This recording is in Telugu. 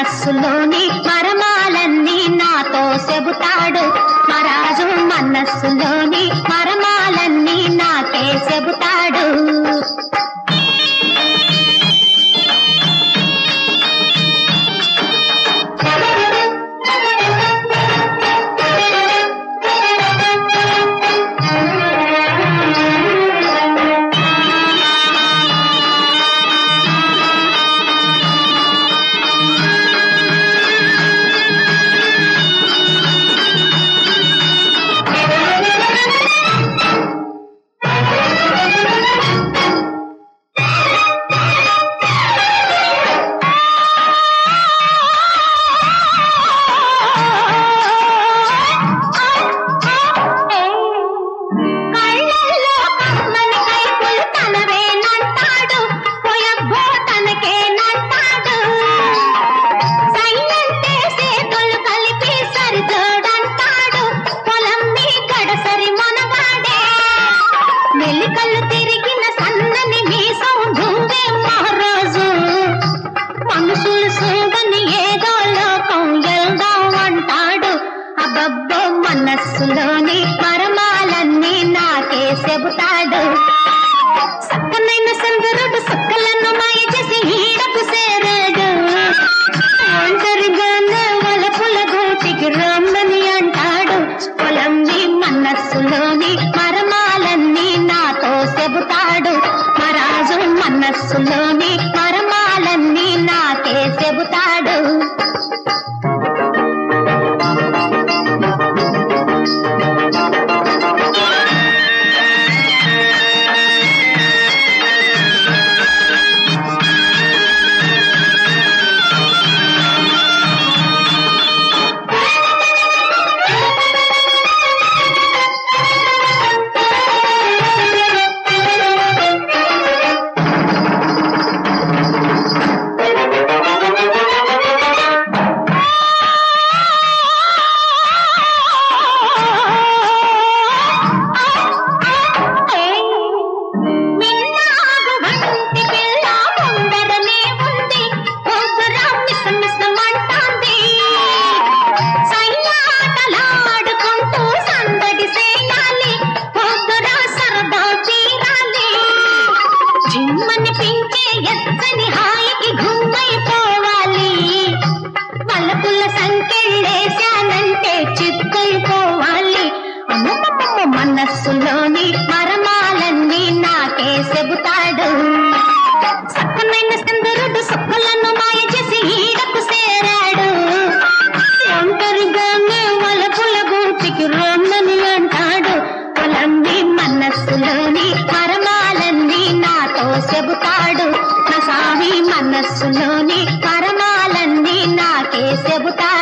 మనస్సులోని మరమాలన్నీ నాతో చెబుతాడు మరాజు మనస్సులోని మరమాలన్నీ నాకే చెబుతాడు కళ్ళు తిరిగిన సన్నని మీసం దుంగే మహారాజు మనుషులు సూగని ఏదో లోకం వెళ్దాం అంటాడు అబ్బబ్బో మనస్సులోని మరమాలన్నీ నాకే చెబుతాడు సక్కనైన చంద్రుడు సక్కలను మాయ చేసి ఈడకు చేరాడు ఒంటరిగానే వలపుల గూటికి రమ్మని అంటాడు పొలంని మనస్సులోని మరమాలన్నీ నాతో చెబుతాడు మరాజు మనస్సులోని మరమాలన్నీ నాకే చెబుతాడు జిమ్మనిపించే ఎత్తని హాయికి గుమ్మైపోవాలి వలపుల సంకెళ్ళేశానంటే చిక్కైపోవాలి అమ్మమ్మ మనస్సులోని మరమాలన్నీ నాకే చెబుతాడు సక్కనైన చంద్రుడు సొక్కలను మాయ చేసి ఈడకు చేరాడు ఒంటరిగానే వలపుల గూటికి రమ్మని అంటాడు పొలంని మనస్సులోని మరమాలన్నీ నాతో చెబుతాడు నా స్వామి మనస్సులోని మరమాలన్నీ నాకే చెబుతాడు